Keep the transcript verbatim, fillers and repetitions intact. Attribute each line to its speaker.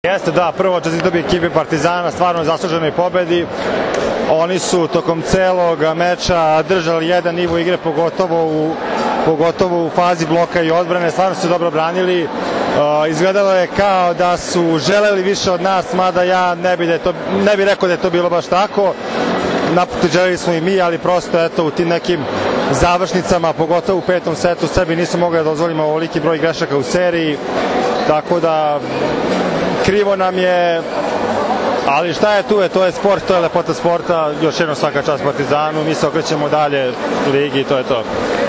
Speaker 1: Jeste, da, prvo čestitao bih ekipi Partizana, stvarno zasluženoj pobedi. Oni su tokom celog meča držali jedan nivo igre, pogotovo u, pogotovo u fazi bloka i odbrane, stvarno su dobro branili. Uh, izgledalo je kao da su želeli više od nas, mada ja ne bih, da je to, ne bih rekao da je to bilo baš tako. Naprotiv, želeli smo i mi, ali prosto eto, u tim nekim završnicama, pogotovo u petom setu, sebi nismo mogli da dozvolimo ovoliki broj grešaka u seriji, tako da krivo nam je, ali šta je tu je, to je sport, to je lepota sporta. Još jednom svaka čast Partizanu, mi se okrećemo dalje ligi i to je to.